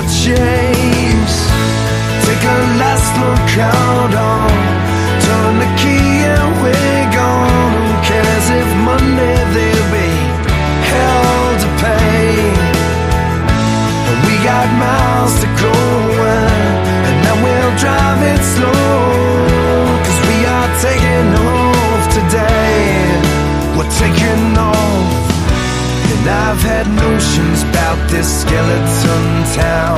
chase. Take a last look out on, turn the key and we're gone. Who cares if Monday there'll be hell to pay? And we got miles to go, and then we'll drive it slow, 'cause we are taking off today. We're taking off. And I've had notions about this skeleton town.